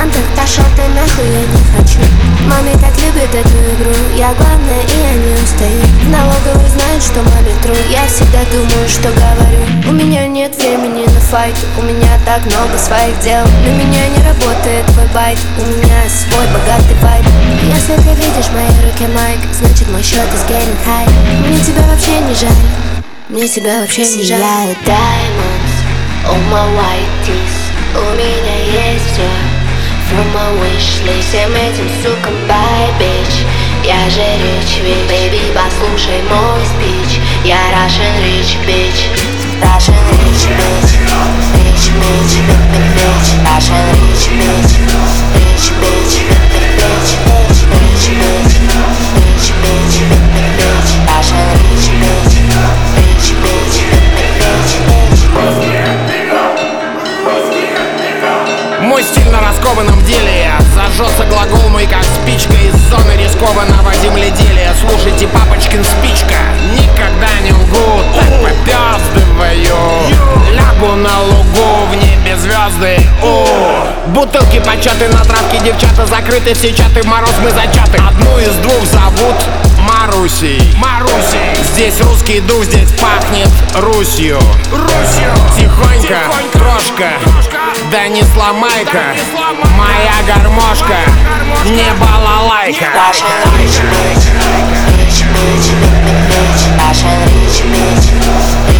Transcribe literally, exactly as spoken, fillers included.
бриллиантах, пошел ты нахуй, я не хочу. Маме так любит эту игру, я главная и я не устаю. В налоговой знают, что маме тру, я всегда думаю, что говорю. У меня нет времени на файт, у меня так много своих дел. На меня не работает твой байт, у меня свой богатый вайб. Если ты видишь в моей руке майк, значит мой счет is getting high. Мне тебя вообще не жаль, мне тебя вообще не жаль. Сияют diamonds on my white teeth. У меня есть все from my wish list. Всем этим сукам bye, bitch. Я же rich, bitch. Baby, послушай мой спич. Я Russian rich, bitch. Russian rich, bitch. Rich, bitch, bitch. Russian rich, bitch. Rich, bitch, bitch. Rich, bitch. Rich, bitch, bitch. Russian rich, bitch. Rich, bitch, bitch. Мой стиль на раскованном деле. Зажжется глагол мой как спичка из зоны рискованного земледелия. Слушайте, папочкин спичка, никогда не лгу, так попёздываю. Лягу на лугу, в небе звезды. О, бутылки початы на травке, девчата закрыты, все чаты, в мороз мы зачаты. Одну из двух зовут Марусей. Марусей. Здесь русский дух, здесь пахнет Русью. Русью. Тихонько, крошка, да не сломай-ка, моя гармошка, не балалайка. Russian rich bitch, rich bitch, bitch, Russian rich bitch.